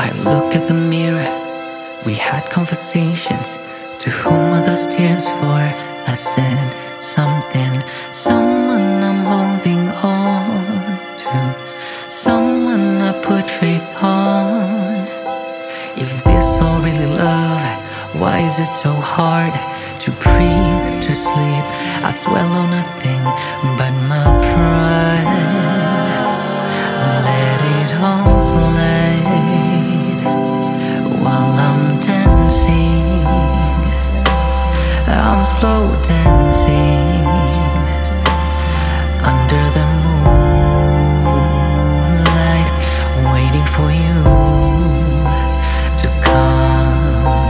I look at the mirror, we had conversations. To whom are those tears for? I said something, someone I'm holding on to, someone I put faith on. If this all really love, why is it so hard to breathe, to sleep? I swallow nothing but my pride. Let it all slide while I'm dancing. I'm slow dancing under the moonlight, waiting for you to come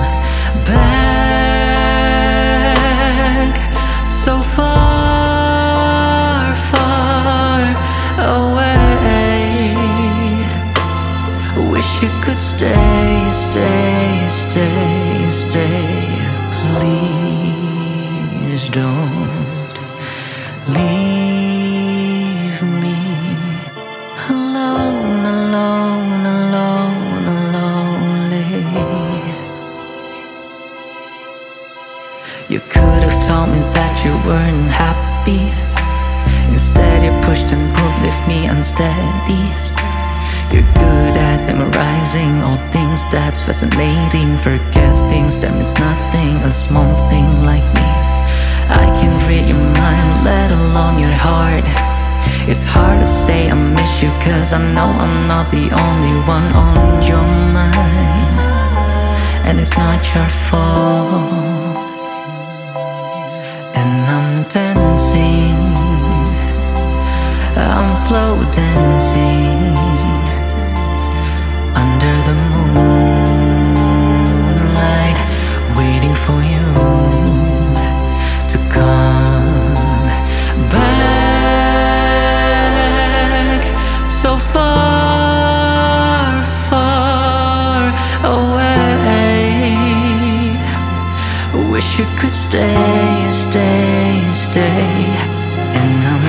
back. So far, far away. Wish you could stay, stay, stay, stay. Please don't leave me alone, alone, alone, lonely. You could have told me that you weren't happy. Instead you pushed and pulled, left me unsteady. You're good at memorizing all things, that's fascinating. Forget things that means nothing, a small thing like me. I can read your mind, let alone your heart. It's hard to say I miss you, cause I know I'm not the only one on your mind. And it's not your fault. And I'm dancing, I'm slow dancing under the moonlight, waiting for you to come back. So far, far away. Wish you could stay, stay, stay. And I'm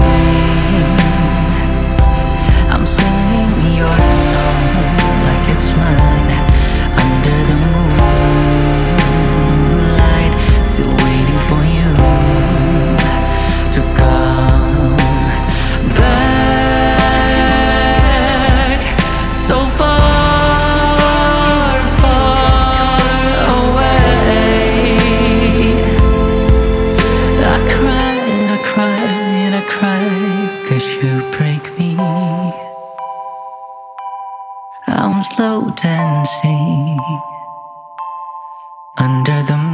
singing your song like it's mine, under the moonlight, still waiting for you to come back. So far, far away. I cried, I cried, I cried, cause you break me. I'm slow dancing under the